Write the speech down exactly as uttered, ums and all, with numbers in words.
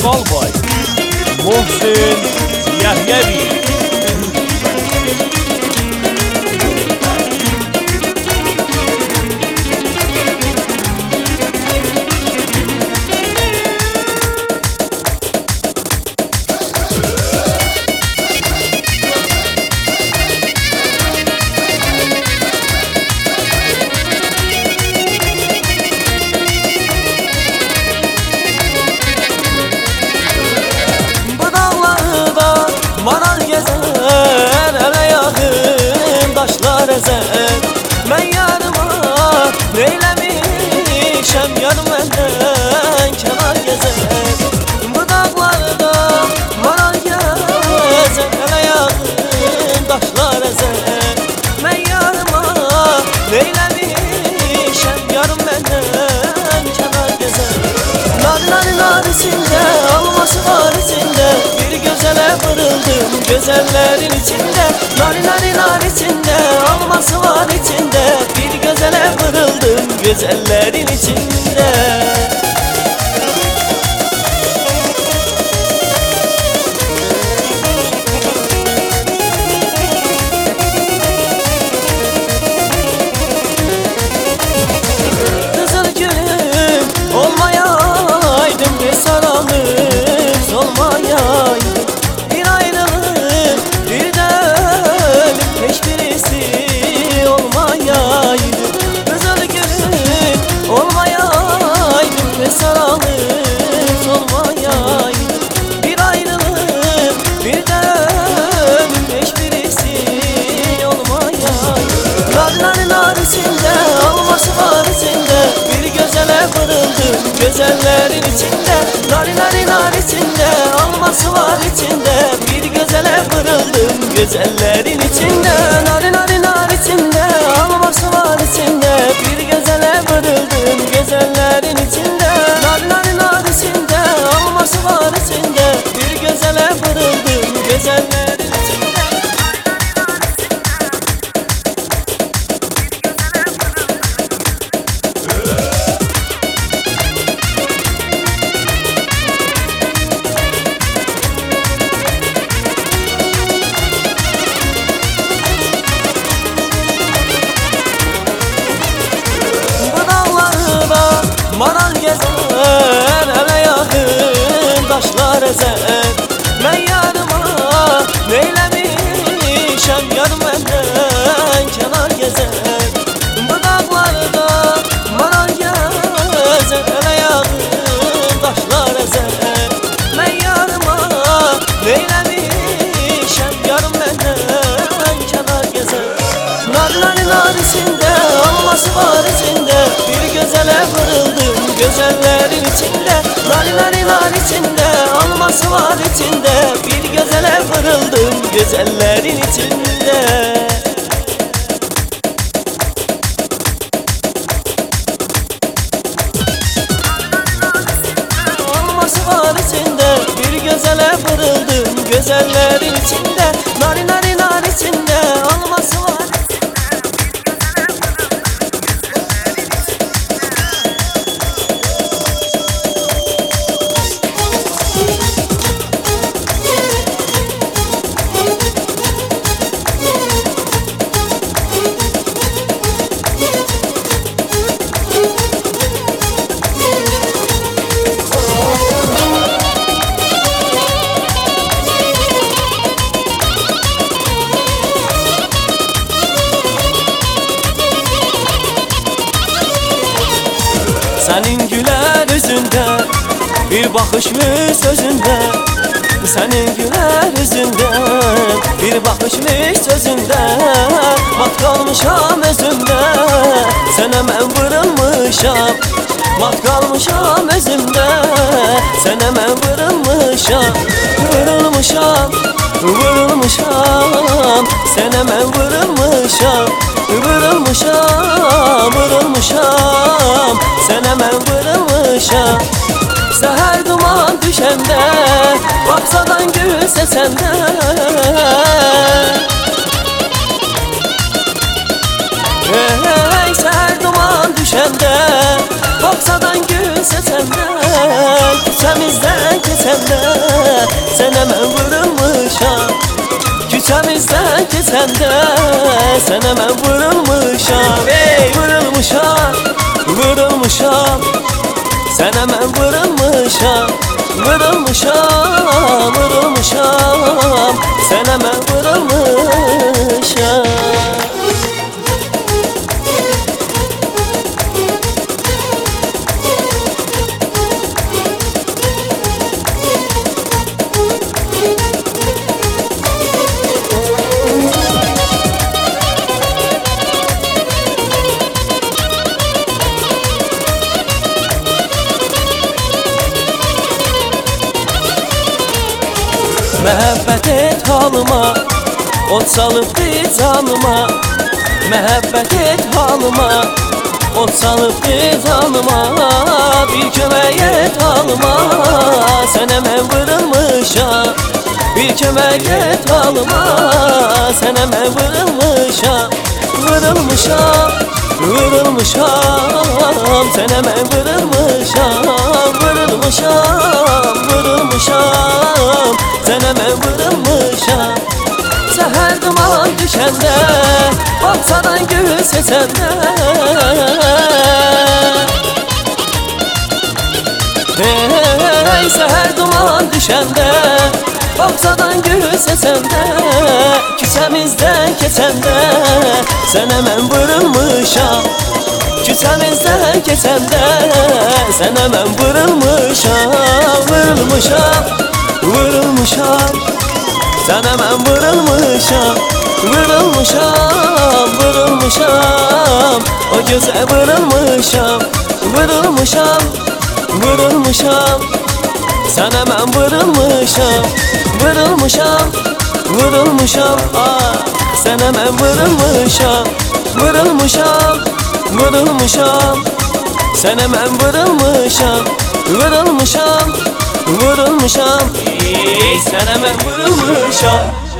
Callboy Mohsin Yahyavi. Maral gezer, ele yakın taşlar ezer. Ben yarıma neylemişem, yarım benden kenar gezer. Bu dağlarda maral gezer, ele yakın taşlar ezer. Ben yarıma neylemişem, yarım benden kenar gezer. Nari nari narisinde, alması var içinde, bir gözele vırıldım güzellerin içinde. Nari nari narisinde, alması var içinde, bir gözele vırıldım güzellerin içinde. Kızıl gülüm olmayaydım, bir saralım solmayaydım. Bir ayrılık, bir de ölüm, hiçbirisi olmayaydı. Kızıl gülüm olmayaydım, bir saralım solmayaydım. Bir ayrılık, bir de ölüm, hiçbirisi olmayaydı. Narların narisinde, alması var içinde, bir gözele vırıldım güzellerin içinde. Nari nari narisinde, alması var içinde, bir gözele vırıldım güzellerin içinde. Nari nari narisinde, alması var içinde, bir gözele vırıldım güzellerin içinde. Nari nari narisinde, alması var içinde, bir gözele vırıldım güzellerin içinde. Maral gezer, ele yakın taşlar ezer. Ben yarıma neylemişem, yarım benden kenar gezer. Bu dağlarda maral gezer, ele yakın taşlar ezer. Ben yarıma neylemişem, yarım benden kenar gezer. Nar nar narisinde, alması var içinde, bir gözele vırıldım güzellerin içinde. Nari nari nar içinde, alması var içinde, bir gözele vırıldım güzellerin içinde. Alması var içinde, bir gözele vırıldım güzellerin içinde. Nari nari nar içinde, alması var. Senin güler yüzünde, bir bakış mı sözünde. Senin güler yüzünde, bir bakış mı sözünde. Mat kalmışam özümde, sen hemen vırılmışam. Mat kalmışam özümde, sen hemen vırılmışam. Vırılmışam, vırılmışam, sen hemen vırılmışam. Vırılmışam, vırılmışam, sen hemen vırılmışam. Seher duman düşende, baksadan gül sesende. Hey, seher duman düşende, baksadan gül sesende. Küçemizden kesende, keçəndə sənə mən vurulmuşam. Küçəmizdən keçəndə sənə mən vurulmuşam. Ey vurulmuşam, vurulmuşam, sənə mən vurulmuşam. Vurulmuşam, vurulmuşam, sənə mən vurulmuşam. Məhəbbət et halıma, od salıbdı canıma. Məhəbbət et halıma, od salıbdı canıma. Bir kömək et halıma, sənə mən vurulmuşam. Bir kömək et halıma, sənə mən vurulmuşam. Vurulmuşam, vurulmuşam, sənə mən vurulmuşam. Vurulmuşam, vurulmuşam, sənə mən vurulmuşam. Səhər duman düşəndə, bağçadan gül seçəndə. Hey, səhər duman düşəndə, bağçadan gül seçəndə. Küçəmizdən keçəndə sənə mən vurulmuşam. Küçəmizdən keçəndə sənə mən vurulmuşam. Vurulmuşam, vurulmuşam, sənə mən vurulmuşam. Vurulmuşam, vurulmuşam, o gözə vurulmuşam. Vurulmuşam, vurulmuşam, sənə mən vurulmuşam. Vurulmuşam, vurulmuşam, ah, sənə mən vurulmuşam. Vurulmuşam, vurulmuşam, sənə mən vurulmuşam. Vurulmuşam, vurulmuşam, ey, sənə mən vurulmuşam.